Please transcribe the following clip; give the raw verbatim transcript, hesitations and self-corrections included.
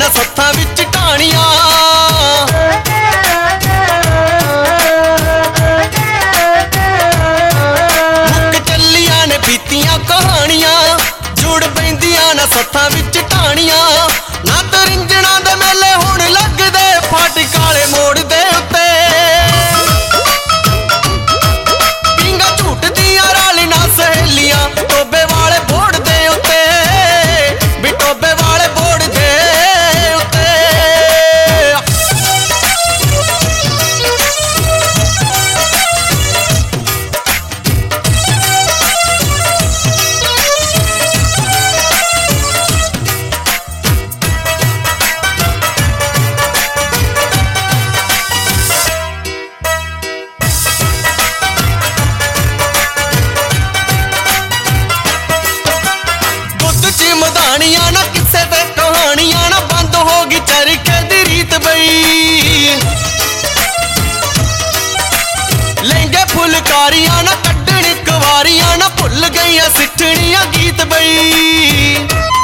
न सत्थां विच ढाणियां। मुक चलियां ने बीतियां कहानियां, जुड़ पैंदियां न सत्थां विच ढाणियां। ना तरिंजणां दे मेले हुण लगदे फाटक वाले मोड़ दे उत्ते। पींगा झूटदियां रलियां सहेलियां टोबे वाले बोड़ दे उत्ते, भी टोबे वाले बोड़ दे उत्ते। मदानियां ना किस्से ते कहानियां ना बंद होगी चरखे दी रीत बई। लहंगे फुलकारियां ना कड्डण कवारियां ना भुल गईयां सिठणियां गीत बई।